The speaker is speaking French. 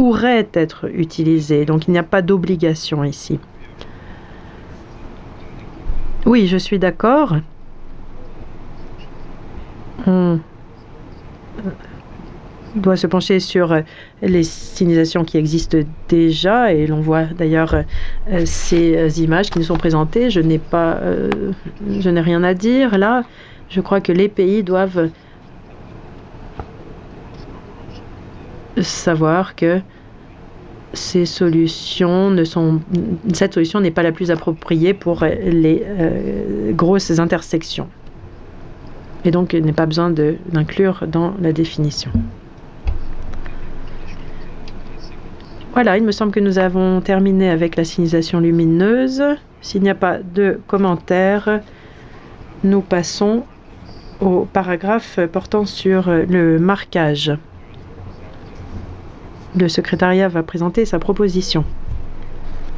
pourrait être utilisé. Donc il n'y a pas d'obligation ici. Oui, je suis d'accord. On doit se pencher sur les signalisations qui existent déjà et l'on voit d'ailleurs ces images qui nous sont présentées. Je n'ai rien à dire là. Je crois que les pays doivent savoir que cette solution n'est pas la plus appropriée pour les grosses intersections. Et donc, il n'est pas besoin d'inclure dans la définition. Voilà, il me semble que nous avons terminé avec la signalisation lumineuse. S'il n'y a pas de commentaires, nous passons au paragraphe portant sur le marquage. Le secrétariat va présenter sa proposition.